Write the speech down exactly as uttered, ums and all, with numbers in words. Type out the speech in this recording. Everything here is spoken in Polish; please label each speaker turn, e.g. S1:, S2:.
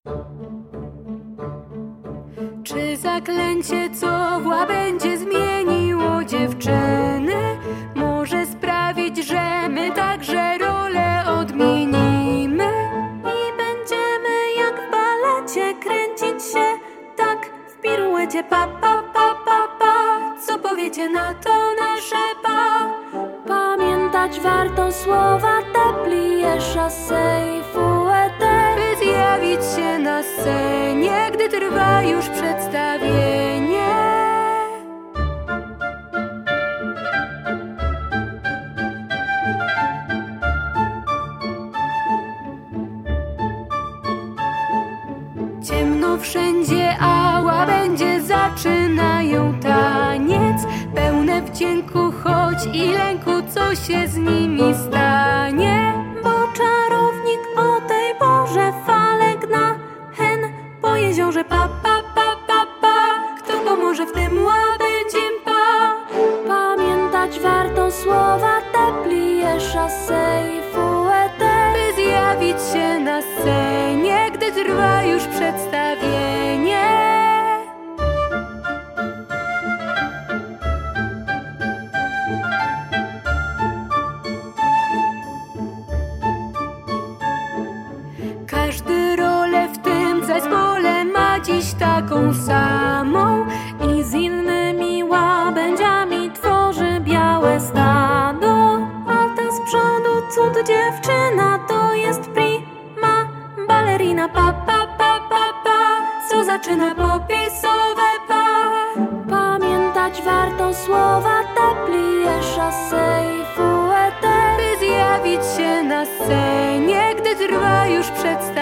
S1: Czy zaklęcie, co w łabędzie zmieniło dziewczyny, może sprawić, że my także rolę odmienimy i będziemy jak w balecie kręcić się tak w piruecie? Pa, pa, pa, pa, pa. Co powiecie na to nasze pa?
S2: Pamiętać warto słowa tabliesza sej fuete,
S1: By zjawić się na scenie, gdy trwa już przedstawienie. Ciemno wszędzie, a łabędzie zaczynają taniec, pełne wdzięku, choć i lęku, co się z nimi stanie.
S2: bo czarownik o tej porze fale gna hen po jeziorze.
S1: Pa, pa, pa, pa, pa. Kto pomoże w tym łabędziem pa?
S2: Pamiętać warto słowa tabliesza sej fuete,
S1: By zjawić się na scenie, gdy trwa już przedstawienie. Każdy rolę w tym zespole ma dziś taką samą
S2: i z innymi łabędziami tworzy białe stado. A ta z przodu cud dziewczyna to jest prima ballerina.
S1: pa, pa, pa, pa, pa. Co zaczyna popisowe pa?
S2: Pamiętać warto słowa tabliesza sej fuete,
S1: By zjawić się na scenie, gdy trwa już przedstawienie.